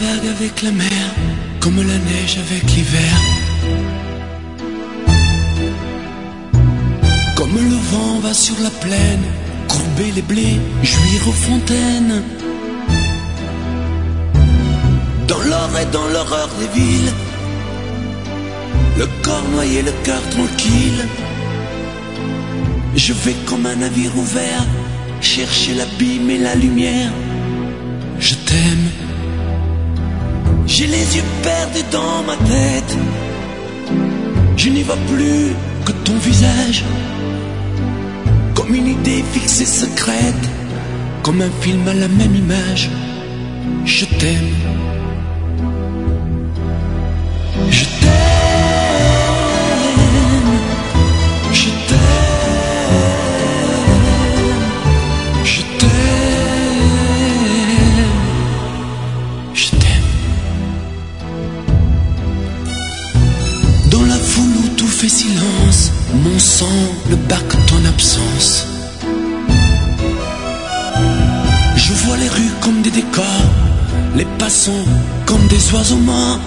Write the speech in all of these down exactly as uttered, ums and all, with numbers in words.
vagues avec la mer, comme la neige avec l'hiver. Comme le vent va sur la plaine, courber les blés, jouir aux fontaines. Dans l'or et dans l'horreur des villes, le corps noyé, le cœur tranquille. Je vais comme un navire ouvert, chercher l'abîme et la lumière. Je t'aime. J'ai les yeux perdus dans ma tête. Je n'y vois plus que ton visage, comme une idée fixée secrète, comme un film à la même image. Je t'aime. Je t'aime. Je t'aime. Je t'aime. Je t'aime. Dans la foule où tout fait silence, mon sang ne bat que ton absence. Je vois les rues comme des décors, les passants comme des oiseaux morts.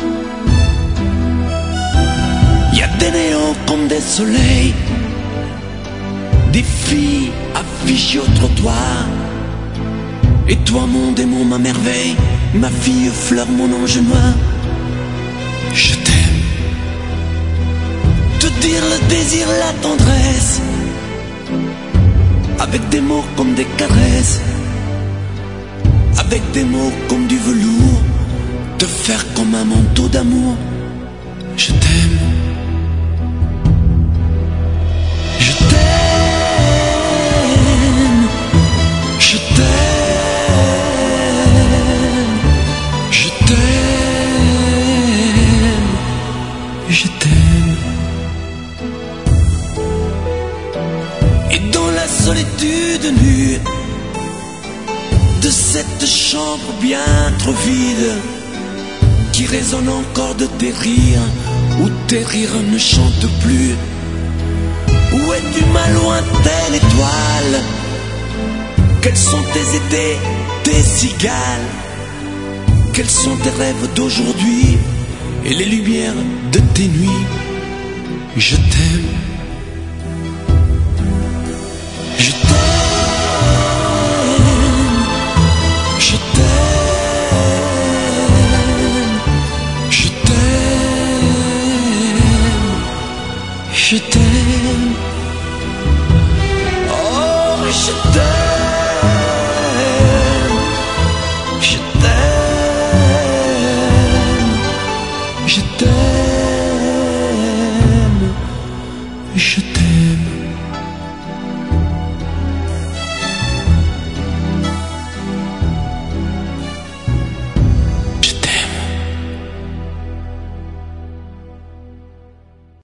Y a des néons comme des soleils, des filles affichées au trottoir. Et toi mon démon, ma merveille, ma fille fleur, mon ange noir. Je t'aime. Te dire le désir, la tendresse, avec des mots comme des caresses, avec des mots comme du velours, te faire comme un manteau d'amour. Je t'aime. Je t'aime. Je t'aime. Je t'aime. Je t'aime. Et dans la solitude nue de cette chambre bien trop vide, qui résonne encore de tes rires, où tes rires ne chantent plus. Où es-tu ma lointaine étoile? Quels sont tes étés, tes cigales? Quels sont tes rêves d'aujourd'hui et les lumières de tes nuits? Je t'aime. Je t'aime. Je t'aime. Je t'aime. Je t'aime. Oh, je t'aime. Je t'aime. Je t'aime. Je t'aime.